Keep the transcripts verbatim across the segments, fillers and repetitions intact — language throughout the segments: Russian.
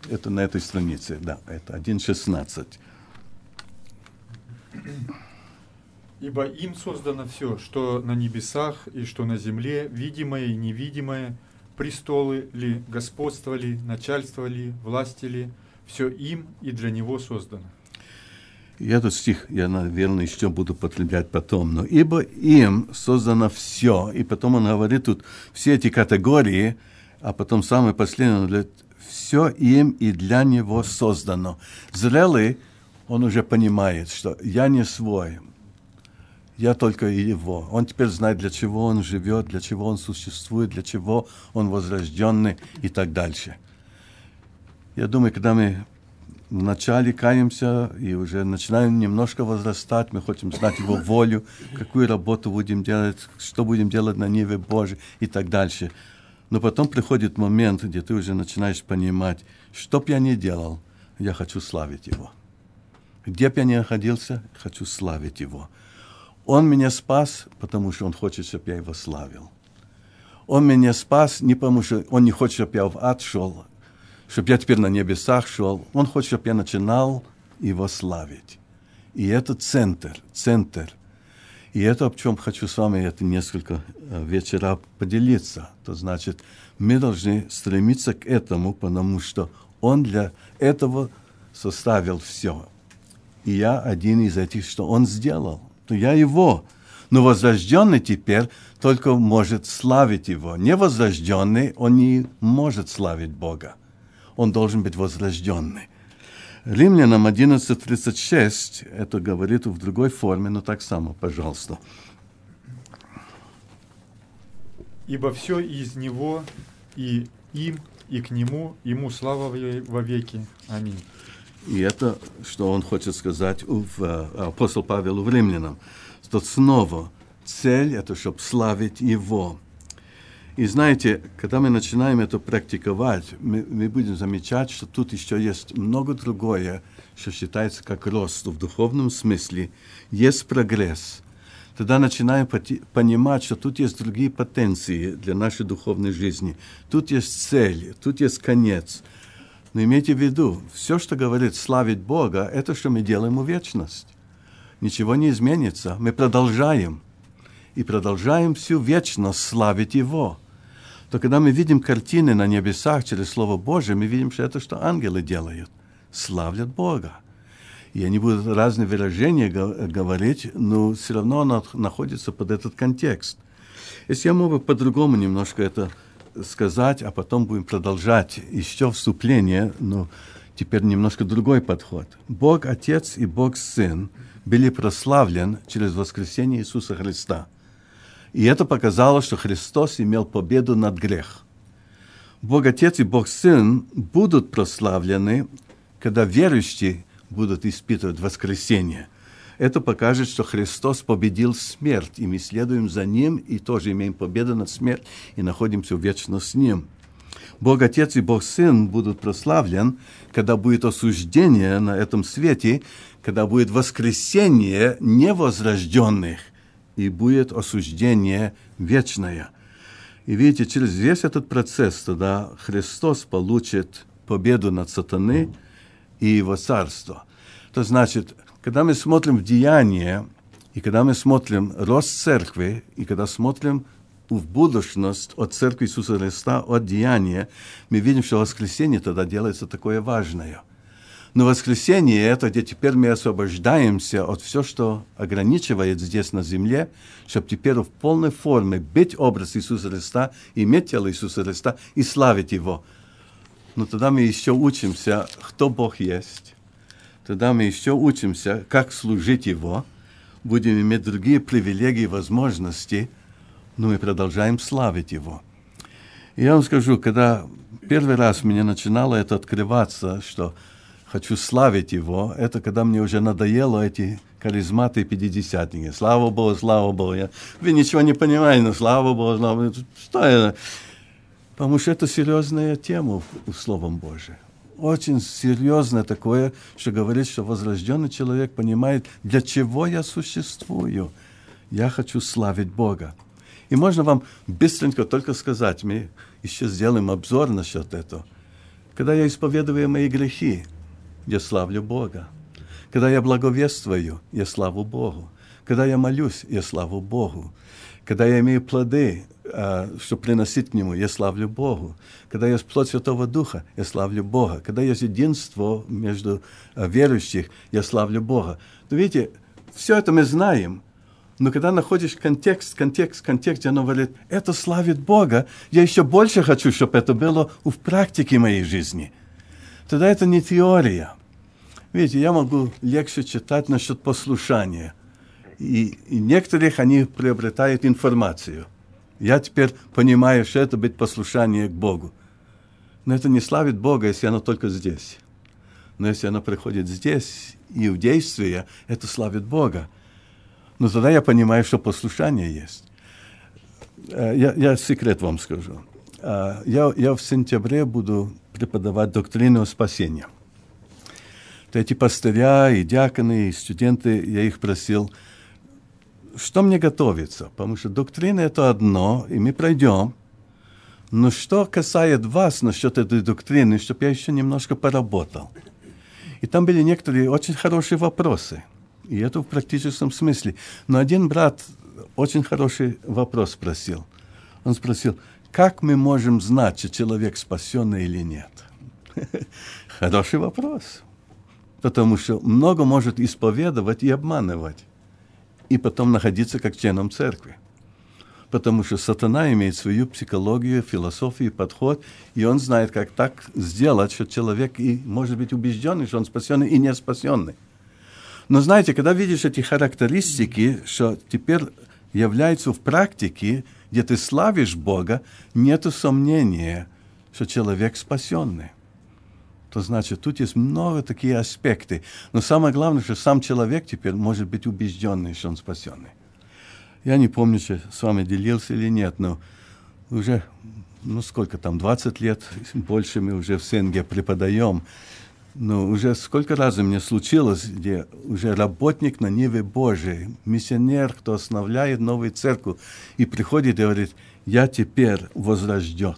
Это на этой странице, да, это один шестнадцать. Ибо им создано все, что на небесах и что на земле, видимое и невидимое, престолы ли, господство ли, начальство ли, власти ли, все им и для него создано. И этот стих я, наверное, еще буду потреблять потом. Но ибо им создано все. И потом он говорит тут все эти категории, а потом самое последнее, он говорит, все им и для него создано. Зрелый, он уже понимает, что я не свой, я только его. Он теперь знает, для чего он живет, для чего он существует, для чего он возрожденный и так дальше. Я думаю, когда мы вначале каемся и уже начинаем немножко возрастать, мы хотим знать его волю, какую работу будем делать, что будем делать на ниве Божьей и так дальше. Но потом приходит момент, где ты уже начинаешь понимать, что б я ни делал, я хочу славить его. Где б я ни находился, хочу славить его. Он меня спас, потому что он хочет, чтобы я его славил. Он меня спас не потому, что он не хочет, чтобы я в ад шел, чтобы я теперь на небесах шел. Он хочет, чтобы я начинал его славить. И это центр, центр. И это, о чем хочу с вами это несколько вечера поделиться. То значит, мы должны стремиться к этому, потому что он для этого составил все. И я один из этих, что он сделал. То я его. Но возрожденный теперь только может славить его. Невозрожденный, он не может славить Бога. Он должен быть возрожденный. Римлянам одиннадцать тридцать шесть, это говорит в другой форме, но так само, пожалуйста. Ибо все из него, и им, и к нему, ему слава во веки. Аминь. И это, что он хочет сказать, в, апостол Павел в Римлянам. Что снова цель – это, чтобы славить его. И знаете, когда мы начинаем это практиковать, мы, мы будем замечать, что тут еще есть много другое, что считается как рост в духовном смысле. Есть прогресс. Тогда начинаем понимать, что тут есть другие потенции для нашей духовной жизни. Тут есть цель, тут есть конец. Но имейте в виду, все, что говорит славить Бога, это что мы делаем в вечность. Ничего не изменится. Мы продолжаем. И продолжаем всю вечность славить Его. То когда мы видим картины на небесах через Слово Божие, мы видим, что это, что ангелы делают. Славят Бога. И они будут разные выражения говорить, но все равно оно находится под этот контекст. Если я могу по-другому немножко это сказать, а потом будем продолжать еще вступление, но теперь немножко другой подход. Бог Отец и Бог Сын были прославлены через воскресение Иисуса Христа. И это показало, что Христос имел победу над грехом. Бог Отец и Бог Сын будут прославлены, когда верующие будут испытывать воскресение. Это покажет, что Христос победил смерть, и мы следуем за Ним, и тоже имеем победу над смертью, и находимся вечно с Ним. Бог Отец и Бог Сын будут прославлены, когда будет осуждение на этом свете, когда будет воскресение невозрожденных, и будет осуждение вечное. И видите, через весь этот процесс тогда Христос получит победу над сатаной и его царство. То значит, когда мы смотрим в Деяния, и когда мы смотрим рост церкви, и когда смотрим в будущность от церкви Иисуса Христа, от Деяния, мы видим, что воскресение тогда делается такое важное. Но воскресение – это где теперь мы освобождаемся от всего, что ограничивает здесь на земле, чтобы теперь в полной форме быть образ Иисуса Христа, иметь тело Иисуса Христа и славить Его. Но тогда мы еще учимся, кто Бог есть. Тогда мы еще учимся, как служить Его. Будем иметь другие привилегии и возможности, но мы продолжаем славить Его. И я вам скажу, когда первый раз мне начинало это открываться, что хочу славить Его, это когда мне уже надоело эти харизматы и пятидесятники. Слава Богу, слава Богу. Я, вы ничего не понимаете, но слава Богу, слава Богу. Что это? Потому что это серьезная тема в Словом Божьим. Очень серьезное такое, что говорит, что возрожденный человек понимает, для чего я существую. Я хочу славить Бога. И можно вам быстренько только сказать, мы еще сделаем обзор насчет этого. Когда я исповедую мои грехи, я славлю Бога. Когда я благовествую, я славу Богу. Когда я молюсь, я славу Богу. Когда я имею плоды, чтобы приносить к Нему, я славлю Богу. Когда есть плоть Святого Духа, я славлю Бога. Когда есть единство между верующих, я славлю Бога. Но видите, все это мы знаем, но когда находишь контекст, контекст, контекст, оно говорит, это славит Бога, я еще больше хочу, чтобы это было в практике моей жизни. Тогда это не теория. Видите, я могу легче читать насчет послушания. И, и некоторых они приобретают информацию. Я теперь понимаю, что это быть послушание к Богу. Но это не славит Бога, если оно только здесь. Но если оно приходит здесь и в действие, это славит Бога. Но тогда я понимаю, что послушание есть. Я, я секрет вам скажу. Я, я в сентябре буду преподавать доктрину спасения. Эти пастыря и диаконы, и студенты, я их просил, что мне готовиться? Потому что доктрина – это одно, и мы пройдем. Но что касается вас насчет этой доктрины, чтобы я еще немножко поработал. И там были некоторые очень хорошие вопросы. И это в практическом смысле. Но один брат очень хороший вопрос спросил. Он спросил, как мы можем знать, что человек спасенный или нет? Хороший вопрос. Потому что много может исповедовать и обманывать. И потом находиться как членом церкви. Потому что сатана имеет свою психологию, философию, подход, и он знает, как так сделать, что человек и может быть убежденный, что он спасенный и не спасенный. Но знаете, когда видишь эти характеристики, что теперь являются в практике, где ты славишь Бога, нет сомнения, что человек спасенный. То значит, тут есть много таких аспектов. Но самое главное, что сам человек теперь может быть убежденный, что он спасенный. Я не помню, что с вами делился или нет, но уже, ну сколько там, двадцать лет, больше мы уже в СНГ преподаем. Но уже сколько раз мне случилось, где уже работник на Ниве Божией, миссионер, кто основляет новую церковь, и приходит и говорит, я теперь возрожден.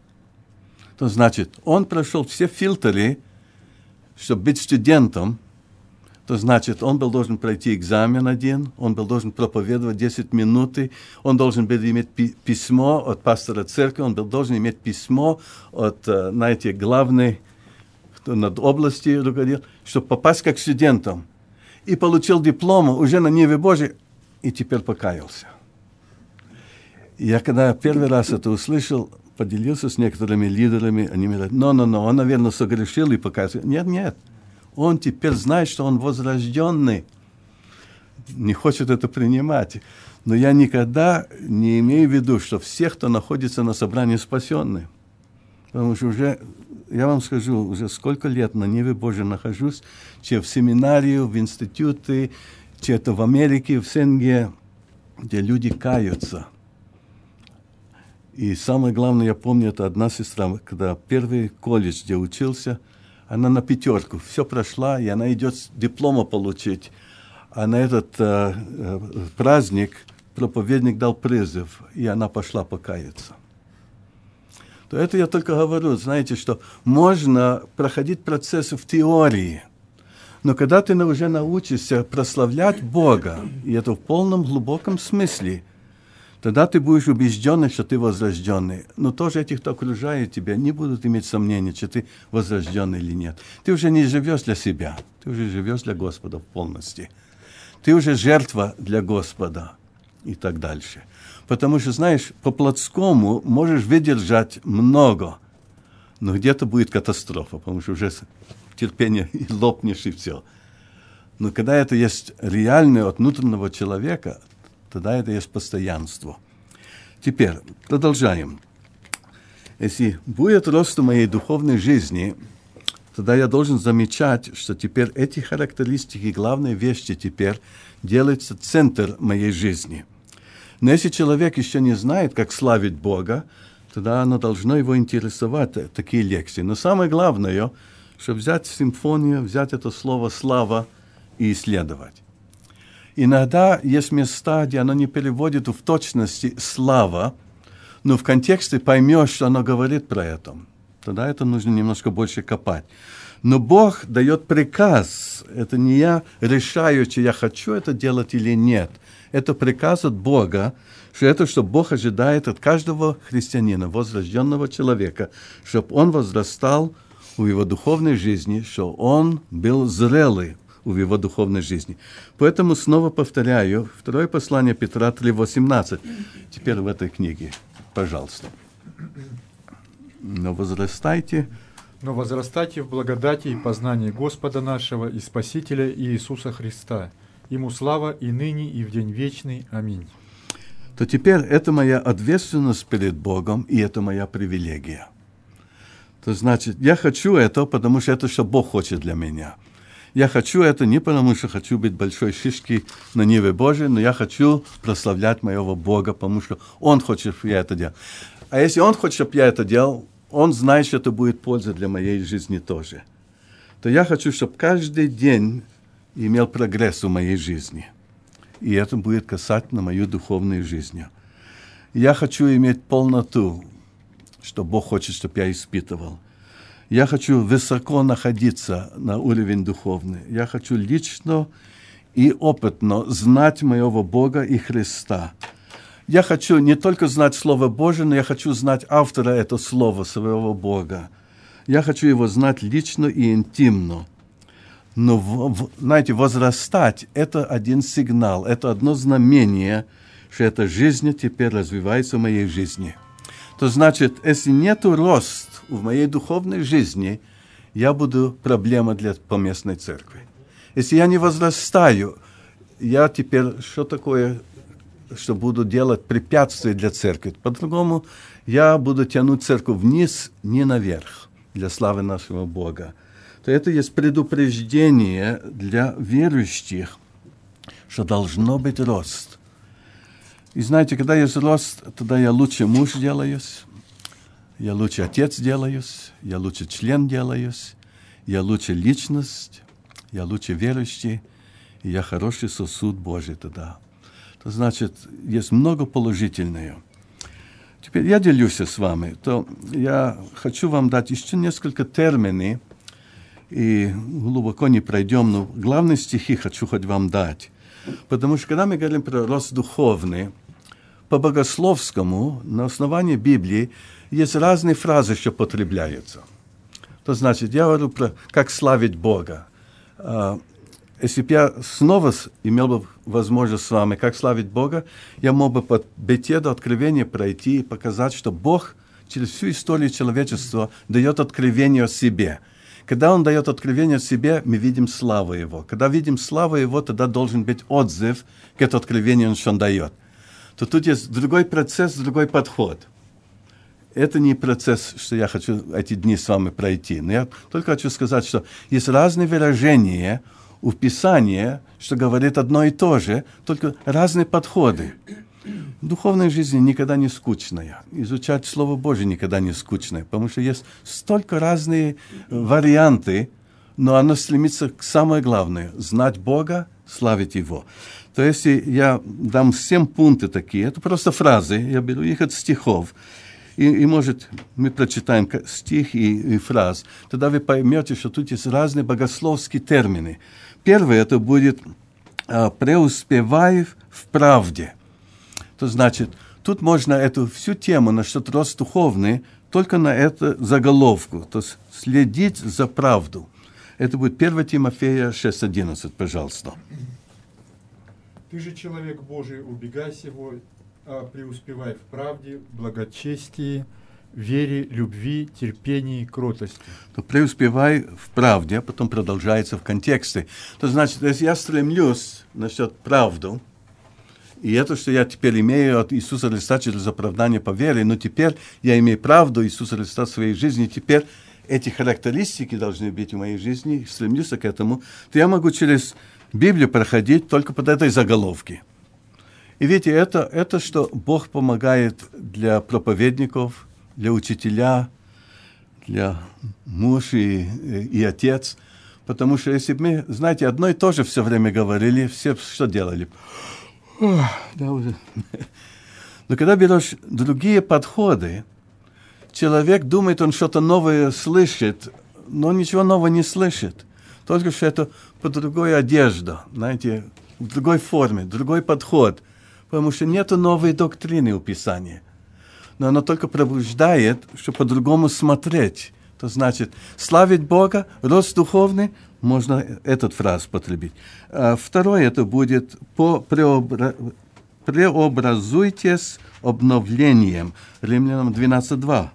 То значит, он прошел все фильтры, чтобы быть студентом. То значит, он был должен пройти экзамен один, он был должен проповедовать десять минут, он должен был иметь пи- письмо от пастора церкви, он был должен иметь письмо от, знаете, главной, кто над областью руководил, чтобы попасть как студентом. И получил диплом уже на Ниве Божией, и теперь покаялся. И я когда первый раз это услышал, поделился с некоторыми лидерами, они мне говорят, но-но-но, он, наверное, согрешил и покаялся. Нет, нет, он теперь знает, что он возрожденный, не хочет это принимать. Но я никогда не имею в виду, что всех, кто находится на собрании, спасенны. Потому что уже, я вам скажу, уже сколько лет на Ниве Божией нахожусь, че в семинарию, в институты, че это в Америке, в СНГ, где люди каются. И самое главное, я помню, это одна сестра, когда первый колледж, где учился, она на пятерку, все прошла, и она идет диплома получить. А на этот э, э, праздник проповедник дал призыв, и она пошла покаяться. То это я только говорю, знаете, что можно проходить процессы в теории, но когда ты уже научишься прославлять Бога, и это в полном глубоком смысле, тогда ты будешь убежденный, что ты возрожденный. Но тоже эти, кто окружает тебя, не будут иметь сомнений, что ты возрожденный или нет. Ты уже не живешь для себя, ты уже живешь для Господа в полности. Ты уже жертва для Господа и так дальше. Потому что, знаешь, по-плотскому можешь выдержать много, но где-то будет катастрофа, потому что уже терпение и лопнешь, и все. Но когда это есть реальное от внутреннего человека, тогда это есть постоянство. Теперь продолжаем. Если будет рост в моей духовной жизни, тогда я должен замечать, что теперь эти характеристики, главные вещи теперь делаются центр моей жизни. Но если человек еще не знает, как славить Бога, тогда оно должно его интересовать, такие лекции. Но самое главное, чтобы взять симфонию, взять это слово «слава» и исследовать. Иногда есть места, где оно не переводит в точности «слава», но в контексте поймешь, что оно говорит про это. тогда это нужно немножко больше копать. Но Бог дает приказ. Это не я решаю, чи я хочу это делать или нет. Это приказ от Бога, что это, что Бог ожидает от каждого христианина, возрожденного человека, чтобы он возрастал в его духовной жизни, что он был зрелый в его духовной жизни. Поэтому снова повторяю, второе послание Петра три восемнадцать. Теперь в этой книге, пожалуйста. Но возрастайте... Но возрастайте в благодати и познании Господа нашего и Спасителя Иисуса Христа. Ему слава и ныне, и в день вечный. Аминь. То теперь это моя ответственность перед Богом, и это моя привилегия. То значит, я хочу это, потому что это, что Бог хочет для меня. Я хочу это не потому, что хочу быть большой шишкой на Ниве Божией, но я хочу прославлять моего Бога, потому что Он хочет, чтобы я это делал. А если Он хочет, чтобы я это делал, Он знает, что это будет польза для моей жизни тоже. То я хочу, чтобы каждый день имел прогресс в моей жизни. И это будет касательно мою духовную жизнь. Я хочу иметь полноту, что Бог хочет, чтобы я испытывал. Я хочу высоко находиться на уровень духовный. Я хочу лично и опытно знать моего Бога и Христа. Я хочу не только знать Слово Божие, но я хочу знать автора этого Слова, своего Бога. Я хочу его знать лично и интимно. Но, в, знаете, возрастать – это один сигнал, это одно знамение, что эта жизнь теперь развивается в моей жизни. То значит, если нет роста в моей духовной жизни, я буду проблема для поместной церкви. Если я не возрастаю, я теперь что такое, что буду делать препятствия для церкви? По-другому, я буду тянуть церковь вниз, не наверх, для славы нашего Бога. То это есть предупреждение для верующих, что должно быть рост. И знаете, когда есть рост, тогда я лучше муж делаюсь, я лучше отец делаюсь, я лучше член делаюсь, я лучше личность, я лучше верующий, и я хороший сосуд Божий тогда. То значит, есть много положительного. Теперь я делюсь с вами, то я хочу вам дать еще несколько терминов, и глубоко не пройдем, но главные стихи хочу хоть вам дать. Потому что когда мы говорим про рост духовный, по богословскому, на основании Библии, есть разные фразы, что потребляются. То значит, я говорю про как славить Бога. Если бы я снова имел бы возможность с вами, как славить Бога, я мог бы по беседу откровения пройти и показать, что Бог через всю историю человечества дает откровение о себе. Когда Он дает откровение о себе, мы видим славу Его. Когда видим славу Его, тогда должен быть отзыв к этому откровению, что Он дает. То тут есть другой процесс, другой подход. Это не процесс, что я хочу эти дни с вами пройти. Но я только хочу сказать, что есть разные выражения у Писания, что говорит одно и то же, только разные подходы. Духовная жизнь никогда не скучная. Изучать Слово Божие никогда не скучное, потому что есть столько разные варианты, но оно стремится к самое главное – знать Бога, славить Его. То есть я дам семь пунктов такие, это просто фразы, я беру их от стихов, и, и может, мы прочитаем стих и, и фраз, тогда вы поймете, что тут есть разные богословские термины. Первый это будет «преуспевай в правде». То значит, тут можно эту всю тему насчет рост духовный только на эту заголовку, то есть следить за правду. Это будет первое Тимофея шесть одиннадцать, пожалуйста. Ты же человек Божий, убегай сего, а преуспевай в правде, благочестии, вере, любви, терпении, кротости. То преуспевай в правде, а потом продолжается в контексте. То значит, если я стремлюсь насчет правды, и это, что я теперь имею от Иисуса Христа через оправдание по вере, но теперь я имею правду Иисуса Христа в своей жизни, теперь эти характеристики должны быть в моей жизни, стремлюсь к этому, то я могу через Библию проходить только под этой заголовки. И видите, это, это что Бог помогает для проповедников, для учителя, для муж и, и отец. Потому что если бы мы, знаете, одно и то же все время говорили, все что делали? Да, уже. Но когда берешь другие подходы, человек думает, он что-то новое слышит, но ничего нового не слышит. Только что это по другой одежде, знаете, в другой форме, другой подход. Потому что нет новой доктрины у Писания. Но оно только пробуждает, чтобы по-другому смотреть. То значит, славить Бога, рост духовный, можно этот фраз потребить. А второе, это будет по преобра... преобразуйтесь обновлением. Римлянам двенадцать два.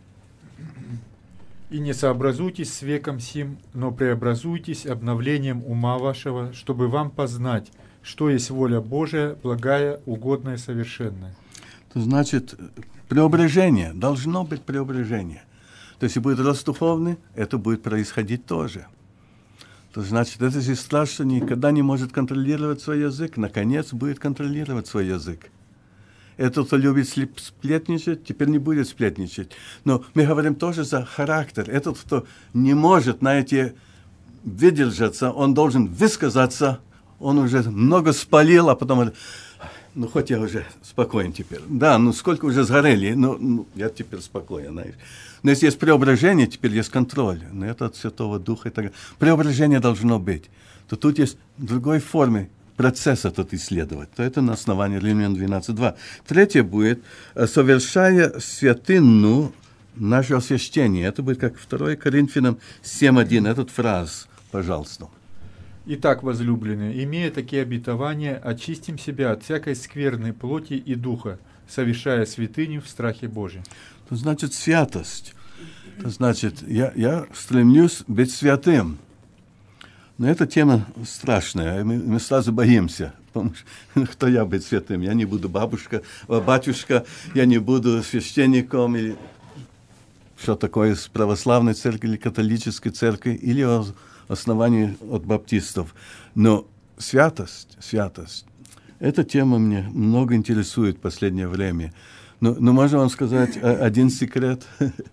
«И не сообразуйтесь с веком сим, но преобразуйтесь обновлением ума вашего, чтобы вам познать, что есть воля Божия, благая, угодная, совершенная». То значит, преображение, должно быть преображение. То есть, если будет рост духовный, это будет происходить тоже. То значит, эта сестра, что никогда не может контролировать свой язык, наконец будет контролировать свой язык. Этот, кто любит сплетничать, теперь не будет сплетничать. Но мы говорим тоже за характер. Этот, кто не может, знаете, выдержаться, он должен высказаться, он уже много спалил, а потом говорит, ну, хоть я уже спокоен теперь. Да, ну, сколько уже сгорели, ну, ну я теперь спокоен, знаешь. Но если есть преображение, теперь есть контроль. Но это от Святого Духа и так далее. Преображение должно быть. То тут есть в другой форме процесса тут исследовать. То это на основании Римлян двенадцать два. Третье будет, совершая святынну наше освящение. Это будет как второе Коринфянам семь один. Этот фраз, пожалуйста. «Итак, возлюбленные, имея такие обетования, очистим себя от всякой скверной плоти и духа, совершая святыню в страхе Божьем». Это значит святость. Это значит, я, я стремлюсь быть святым. Но эта тема страшная, мы, мы сразу боимся. Потому что, кто я быть святым? Я не буду бабушка, батюшка, я не буду священником, или что такое с православной церкви или католической церкви, или о основании от баптистов. Но святость, святость, эта тема меня много интересует в последнее время. Но, но можно вам сказать один секрет?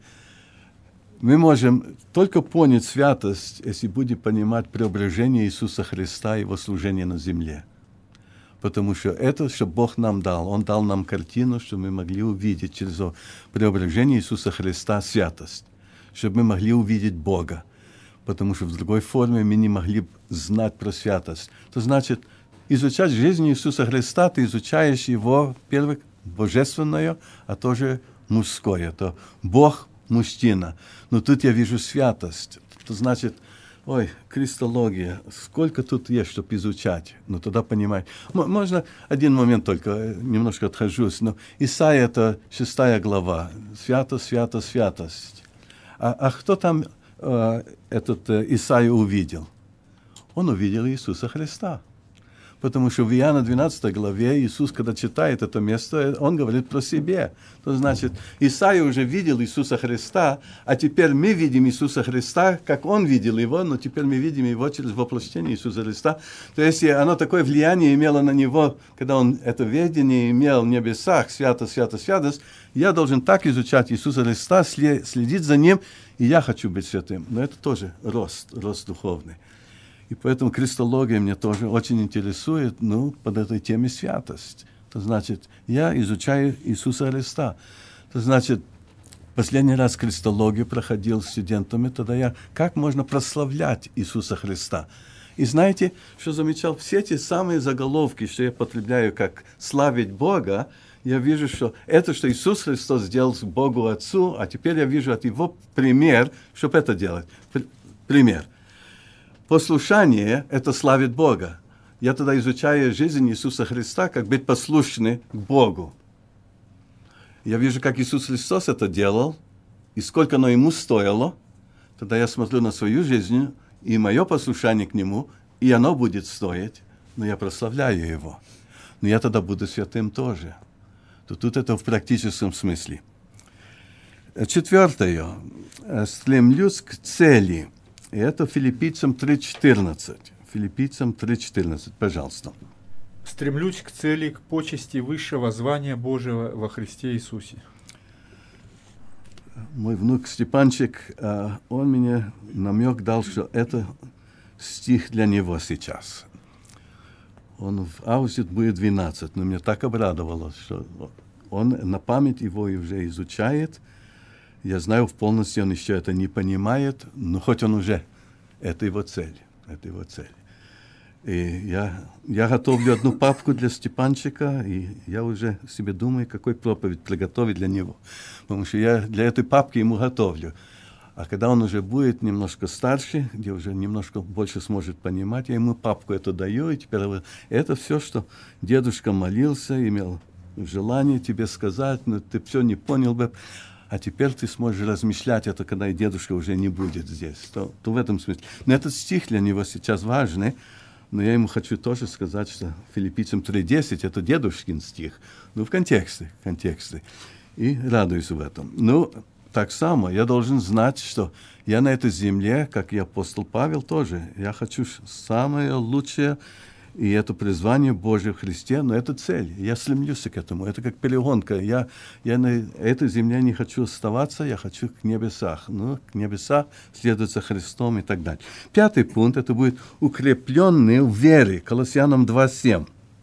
Мы можем только понять святость, если будем понимать преображение Иисуса Христа и Его служение на земле. Потому что это, что Бог нам дал. Он дал нам картину, чтобы мы могли увидеть через преображение Иисуса Христа святость. Чтобы мы могли увидеть Бога. Потому что в другой форме мы не могли знать про святость. Это значит, изучать жизнь Иисуса Христа, ты изучаешь Его, первое, божественное, а тоже мужское. То Бог мужчина. Но тут я вижу святость. Это значит, ой, крistология, сколько тут есть, чтобы изучать. Но тогда понимать. М- можно один момент только, немножко отхожусь. Но Исайя это шестая глава. Свято, свято, святость. А, а кто там э, этот э, Исайя увидел? Он увидел Иисуса Христа. Потому что в Иоанна двенадцатой главе Иисус, когда читает это место, Он говорит про себя. То значит, Исаия уже видел Иисуса Христа, а теперь мы видим Иисуса Христа, как Он видел Его, но теперь мы видим Его через воплощение Иисуса Христа. То есть оно такое влияние имело на Него, когда Он это видение имел в небесах, свято, свято, святость, я должен так изучать Иисуса Христа, следить за Ним, и я хочу быть святым. Но это тоже рост, рост духовный. И поэтому крistология меня тоже очень интересует, ну, под этой темой святость. Это значит, я изучаю Иисуса Христа. Это значит, последний раз крistологию проходил с студентами, тогда я, как можно прославлять Иисуса Христа? И знаете, что замечал? Все те самые заголовки, что я потребляю, как «славить Бога», я вижу, что это, что Иисус Христос сделал Богу Отцу, а теперь я вижу от Его пример, чтобы это делать. Пример. Послушание – это славит Бога. Я тогда изучаю жизнь Иисуса Христа, как быть послушным к Богу. Я вижу, как Иисус Христос это делал, и сколько оно Ему стоило. Тогда я смотрю на свою жизнь, и мое послушание к Нему, и оно будет стоить, но я прославляю Его. Но я тогда буду святым тоже. То тут это в практическом смысле. Четвертое. Стремлюсь к цели. И это Филиппийцам три четырнадцать. Филиппийцам три четырнадцать, пожалуйста. «Стремлюсь к цели, к почести высшего звания Божьего во Христе Иисусе». Мой внук Степанчик, он мне намек дал, что это стих для него сейчас. Он в августе будет двенадцать, но меня так обрадовало, что он на память его и уже изучает. Я знаю, в полности он еще это не понимает, но хоть он уже, это его цель, это его цель. И я, я готовлю одну папку для Степанчика, и я уже себе думаю, какой проповедь приготовить для него. Потому что я для этой папки ему готовлю. А когда он уже будет немножко старше, где уже немножко больше сможет понимать, я ему папку эту даю, и теперь это все, что дедушка молился, имел желание тебе сказать, но ты все не понял бы, а теперь ты сможешь размышлять это, когда и дедушка уже не будет здесь. То, то в этом смысле. Но этот стих для него сейчас важный, но я ему хочу тоже сказать, что Филиппийцам три десять это дедушкин стих, ну в контексте, в контексте. И радуюсь в этом. Ну, так само я должен знать, что я на этой земле, как и апостол Павел тоже, я хочу самое лучшее, и это призвание Божие в Христе, но это цель, я стремлюсь к этому, это как перегонка, я, я на этой земле не хочу оставаться, я хочу к небесах, ну, к небесах следует за Христом и так далее. Пятый пункт, это будет укрепленный в вере, Колоссянам два семь.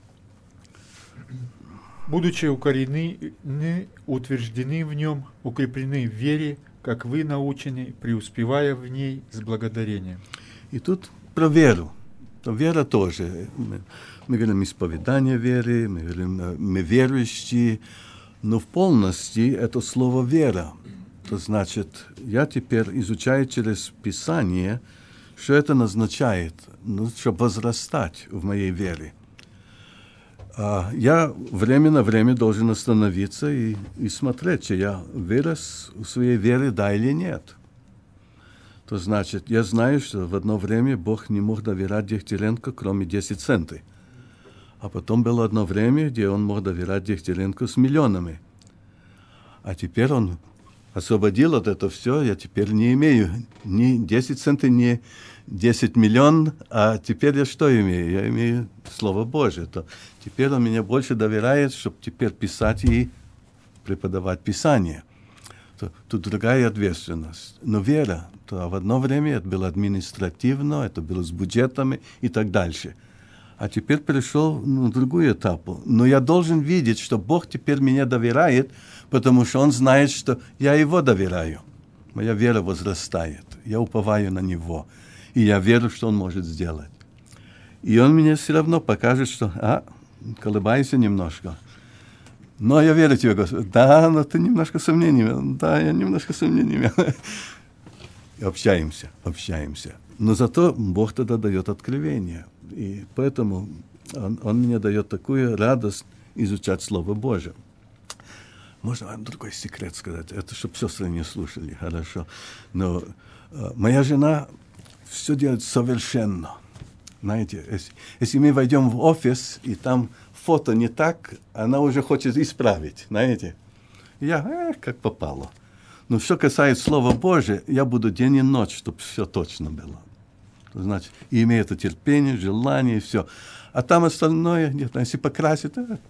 Будучи укорены, утверждены в нем, укреплены в вере, как вы научены, преуспевая в ней с благодарением. И тут про веру. То вера тоже. Мы, мы говорим исповедание веры, мы говорим, мы верующие, но в полности это слово «вера». То значит, я теперь изучаю через Писание, что это означает, ну, чтобы возрастать в моей вере. Я время на время должен остановиться и, и смотреть, что я вырос в своей вере, да или нет. То значит, я знаю, что в одно время Бог не мог доверять Дегтяренко, кроме десяти центов. А потом было одно время, где он мог доверять Дегтяренко с миллионами. А теперь он освободил от этого все, я теперь не имею ни десять центов, ни десять миллионов, а теперь я что имею? Я имею Слово Божие. То теперь он меня больше доверяет, чтобы теперь писать и преподавать Писание. То, тут другая ответственность. Но вера, то в одно время это было административно, это было с бюджетами и так дальше. А теперь перешел на другую этапу. Но я должен видеть, что Бог теперь меня доверяет, потому что Он знает, что я Его доверяю. Моя вера возрастает. Я уповаю на Него. И я верю, что Он может сделать. И Он мне все равно покажет, что, а, колебайся немножко. Но я верю тебе, Господи. Да, но ты немножко сомнений имел. Да, я немножко сомнений имел. И общаемся, общаемся. Но зато Бог тогда дает откровение. И поэтому Он, он мне дает такую радость изучать Слово Божие. Можно вам другой секрет сказать? Это чтобы сестры не слушали, хорошо. Но э, моя жена все делает совершенно. Знаете, если, если мы войдем в офис, и там фото не так, она уже хочет исправить, знаете. Я, э, как попало. Но что касается Слова Божия, я буду день и ночь, чтобы все точно было. Значит, и имею это терпение, желание, и все. А там остальное, нет, если покрасить,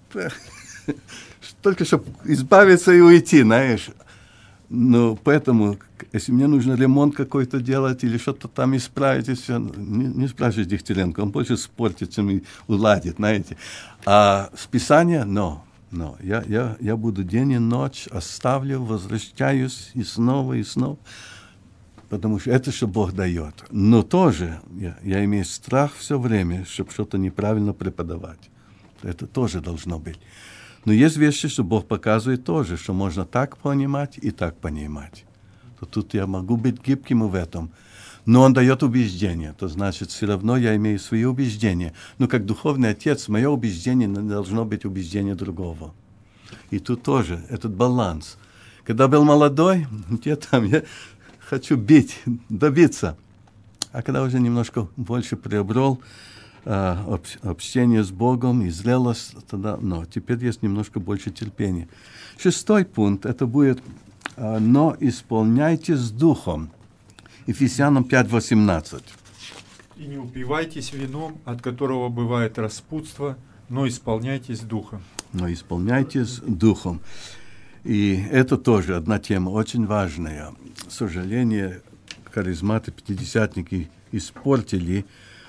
только чтобы избавиться и уйти, знаешь. Но поэтому, если мне нужно ремонт какой-то делать или что-то там исправить, и все, не, не спрашивай Дегтяренко, он больше спортит, чем уладит, знаете. А с Писания, но, но, я, я, я буду день и ночь, оставлю, возвращаюсь и снова, и снова, потому что это, что Бог дает. Но тоже я, я имею страх все время, чтобы что-то неправильно преподавать. Это тоже должно быть. Но есть вещи, что Бог показывает тоже, что можно так понимать и так понимать. То тут я могу быть гибким в этом. Но Он дает убеждение. То значит, все равно я имею свои убеждения. Но как духовный отец, мое убеждение не должно быть убеждение другого. И тут тоже этот баланс. Когда был молодой, где там я хочу бить, добиться. А когда уже немножко больше приобрел Uh, общение с Богом и зрелость, тогда, но теперь есть немножко больше терпения. Шестой пункт, это будет uh, «но исполняйте с духом». Ефесянам пять восемнадцать. «И не упивайтесь вином, от которого бывает распутство, но исполняйтесь духом». Но исполняйтесь духом. И это тоже одна тема очень важная. К сожалению, харизматы, пятидесятники испортили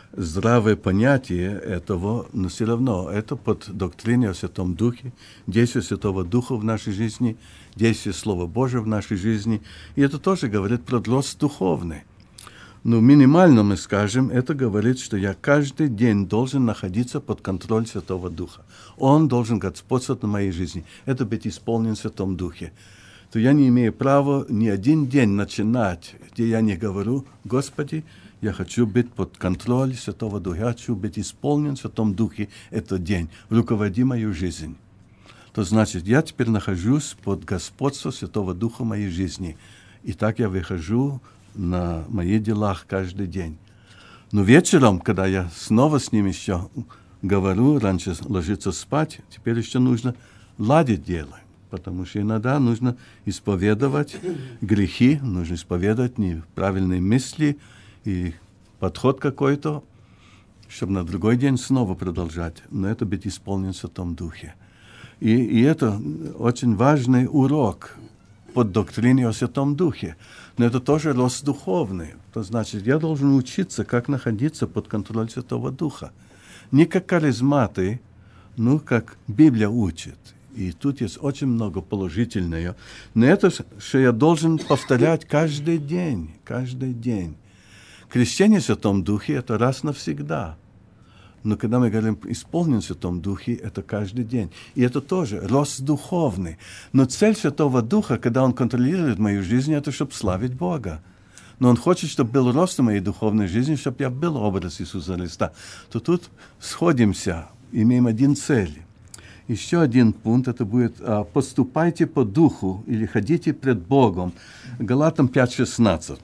здравое понятие этого, но все равно это под доктриной о Святом Духе, действие Святого Духа в нашей жизни, действие Слова Божьего в нашей жизни. И это тоже говорит про рост духовный. Но минимально мы скажем, это говорит, что я каждый день должен находиться под контролем Святого Духа. Он должен господствовать на моей жизни. Это быть исполнен в Святом Духе. То я не имею права ни один день начинать, где я не говорю: Господи, я хочу быть под контролем Святого Духа, я хочу быть исполнен в Святом Духе этот день, руководи мою жизнь. То значит, я теперь нахожусь под господством Святого Духа в моей жизни. И так я выхожу на моих делах каждый день. Но вечером, когда я снова с ним еще говорю, раньше ложиться спать, теперь еще нужно ладить дело. Потому что иногда нужно исповедовать грехи, нужно исповедовать неправильные мысли и подход какой-то, чтобы на другой день снова продолжать. Но это быть исполнен в Святом Духе. И, и это очень важный урок под доктриной о Святом Духе. Но это тоже рост духовный. То значит, я должен учиться, как находиться под контролем Святого Духа. Не как харизматы, но как Библия учит. И тут есть очень много положительного. Но это, что я должен повторять каждый день, каждый день. Крещение в Святом Духе – это раз навсегда. Но когда мы говорим «исполнен в Святом Духе», это каждый день. И это тоже рост духовный. Но цель Святого Духа, когда Он контролирует мою жизнь, это чтобы славить Бога. Но Он хочет, чтобы был рост в моей духовной жизни, чтобы я был образ Иисуса Христа. То тут сходимся, имеем один цель. Еще один пункт, это будет «поступайте по духу» или «ходите пред Богом». Галатам пять шестнадцать.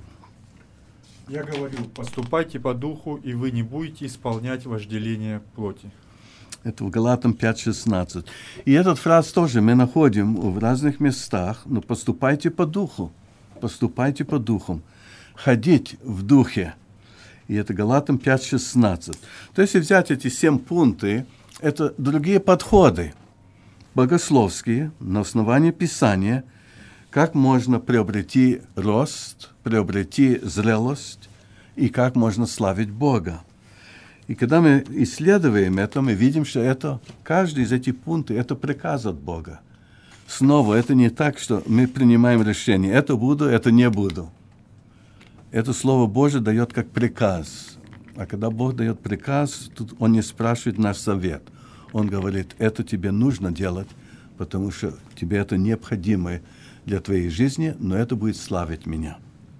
Я говорю, поступайте по духу, и вы не будете исполнять вожделение плоти. Это в Галатам пять шестнадцать. И этот фраз тоже мы находим в разных местах. Но поступайте по духу. Поступайте по духу. Ходить в духе. И это Галатам пять шестнадцать. То есть, если взять эти семь пунктов, это другие подходы, богословские, на основании Писания, как можно приобрести рост, приобрести зрелость, и как можно славить Бога. И когда мы исследуем это, мы видим, что это, каждый из этих пунктов – это приказ от Бога. Снова, это не так, что мы принимаем решение, это буду, это не буду. Это Слово Божие дает как приказ. А когда Бог дает приказ, тут Он не спрашивает наш совет. Он говорит, это тебе нужно делать, потому что тебе это необходимо для твоей жизни, но это будет славить меня.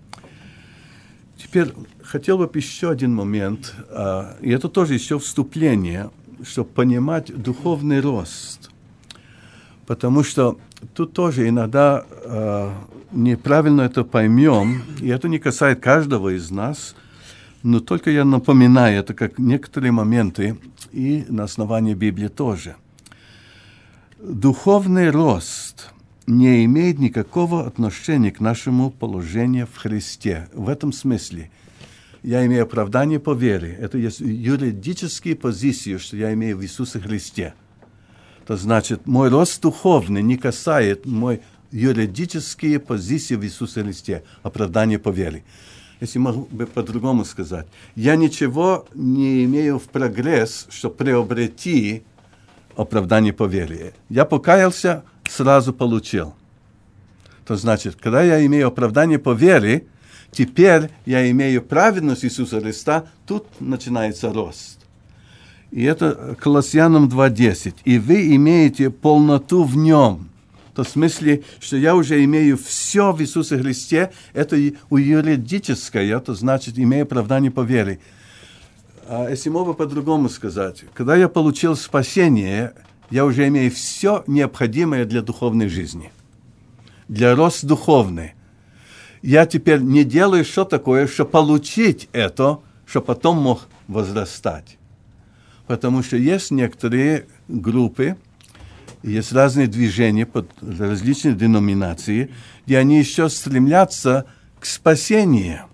Теперь хотел бы еще один момент, и это тоже еще вступление, чтобы понимать духовный рост. Потому что тут тоже иногда неправильно это поймем, и это не касается каждого из нас, но только я напоминаю это как некоторые моменты, и на основании Библии тоже. Духовный рост не имеет никакого отношения к нашему положению в Христе. В этом смысле я имею оправдание по вере. Это есть юридические позиции, что я имею в Иисусе Христе. То значит, мой рост духовный не касается моей юридические позиции в Иисусе Христе, оправдание по вере. Если могу бы по-другому сказать, я ничего не имею в прогресс, чтобы приобрести оправдание по вере. Я покаялся, сразу получил. То значит, когда я имею оправдание по вере, теперь я имею праведность Иисуса Христа, тут начинается рост. И это Колоссянам два десять. И вы имеете полноту в Нем. То в смысле, что я уже имею все в Иисусе Христе, это юридическое, это значит, имею оправдание по вере. А если можно по-другому сказать, когда я получил спасение, я уже имею все необходимое для духовной жизни, для роста духовный. Я теперь не делаю что такое, чтобы получить это, чтобы потом мог возрастать. Потому что есть некоторые группы, есть разные движения под различные деноминации, где они еще стремятся к спасению.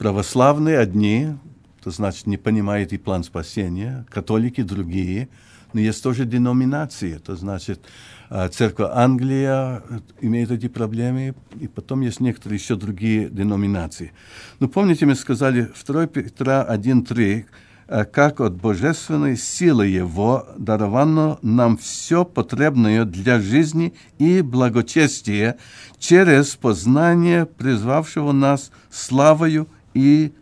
Православные одни, то значит, не понимают и план спасения, католики другие, Но есть тоже деноминации, это значит, Церковь Англия имеет эти проблемы, и потом есть некоторые еще другие деноминации. Но помните, мы сказали второе Петра один три, как от божественной силы Его даровано нам все потребное для жизни и благочестия через познание призвавшего нас славою и